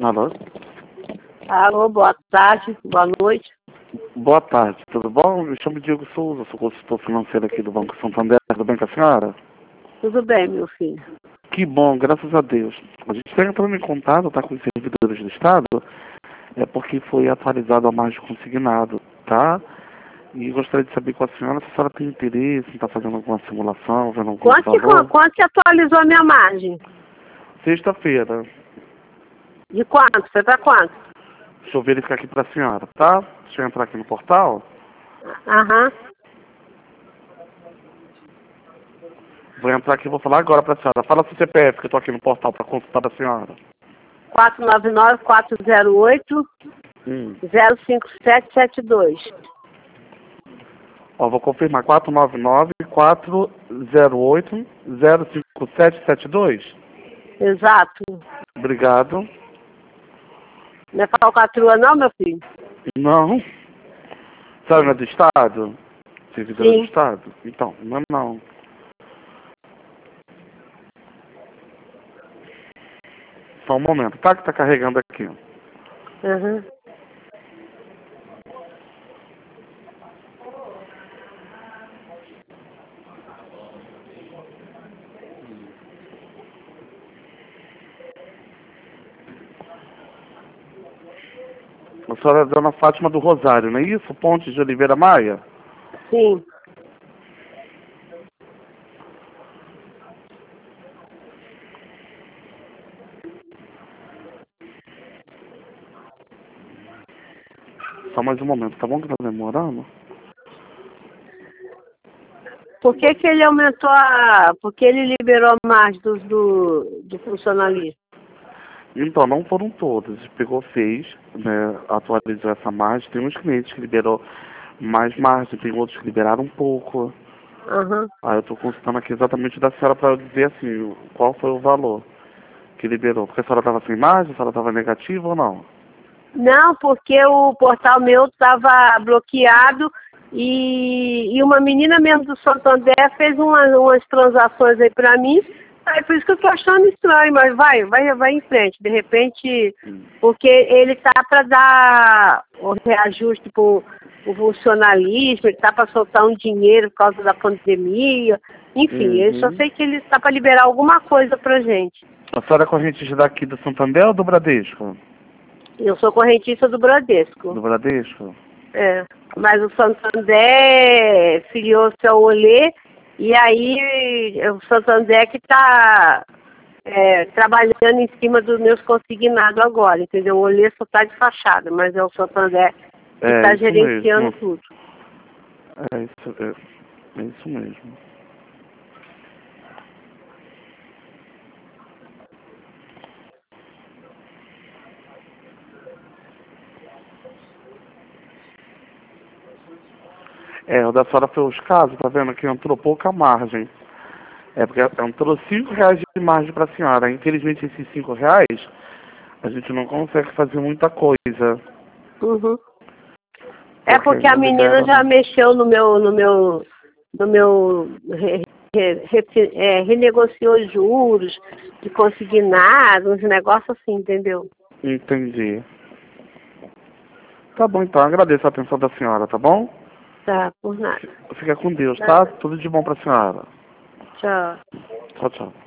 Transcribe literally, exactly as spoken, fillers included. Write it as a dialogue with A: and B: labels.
A: Alô?
B: Alô, boa tarde, boa noite.
A: Boa tarde, tudo bom? Me chamo Diego Souza, sou consultor financeiro aqui do Banco Santander. Tudo bem com a senhora?
B: Tudo bem, meu filho.
A: Que bom, graças a Deus. A gente está entrando em contato, tá, com os servidores do Estado, é porque foi atualizado a margem consignado, tá? E gostaria de saber com a senhora se a senhora tem interesse em estar fazendo alguma simulação, vendo algum
B: Quanto que,
A: valor.
B: quanto que atualizou a minha margem?
A: Sexta-feira.
B: De quanto? Foi pra quanto?
A: Deixa eu verificar aqui para a senhora, tá? Deixa eu entrar aqui no portal.
B: Aham.
A: Vou entrar aqui e vou falar agora para a senhora. Fala seu C P F, que eu estou aqui no portal para consultar da senhora.
B: quatro nove nove, quatro zero oito,
A: Hum.
B: zero cinco sete sete dois.
A: Ó, vou confirmar. quatro nove nove, quatro zero oito, zero cinco sete sete dois.
B: Exato.
A: Obrigado.
B: Não é falcatrua não, meu filho?
A: Não. Sabe, não é do Estado? Servidora do
B: Sim.
A: Estado? Então, não é não. Só um momento, tá? Que tá carregando aqui.
B: Uhum.
A: A senhora é Dona Fátima do Rosário, não é isso? Ponte de Oliveira Maia?
B: Sim.
A: Só mais um momento, tá bom que tá demorando?
B: Por que que ele aumentou a... Por que ele liberou mais dos do, do funcionalismo?
A: Então, não foram todos. Pegou, fez, né, atualizou essa margem. Tem uns clientes que liberou mais margem, tem outros que liberaram um pouco.
B: Aham.
A: Aí eu estou consultando aqui exatamente da senhora para dizer assim, qual foi o valor que liberou. Porque a senhora estava sem margem, a senhora estava negativa ou não?
B: Não, porque o portal meu estava bloqueado e, e uma menina mesmo do Santander fez umas, umas transações aí pra mim. Aí por isso que eu tô achando estranho, mas vai, vai, vai em frente. De repente, porque ele tá para dar o reajuste pro, pro funcionalismo, ele tá para soltar um dinheiro por causa da pandemia. Enfim, eu só
A: Uhum.
B: sei que ele está para liberar alguma coisa pra gente.
A: A senhora é correntista daqui do Santander ou do Bradesco?
B: Eu sou correntista do Bradesco.
A: Do Bradesco?
B: É, mas o Santander filiou-se ao Olê e aí o Santander que está é, trabalhando em cima dos meus consignados agora, entendeu? O Olê só está de fachada, mas é o Santander que
A: É,
B: está
A: isso
B: gerenciando
A: mesmo.
B: tudo.
A: É isso, é, é isso mesmo. É, o da senhora foi os casos, tá vendo que entrou pouca margem. É, porque entrou cinco reais de margem para a senhora. Infelizmente, esses cinco reais, a gente não consegue fazer muita coisa.
B: Uhum. É porque a
A: não
B: menina
A: libera,
B: já
A: não.
B: mexeu no meu, no meu, no meu, re, re, re, é, renegociou juros de consignado, uns negócios assim, entendeu?
A: Entendi. Tá bom, então. Agradeço a atenção da senhora, tá bom?
B: Tá, por nada.
A: Fica com Deus, tá?
B: Nada.
A: Tudo de bom pra senhora.
B: Tchau.
A: Tchau, tchau.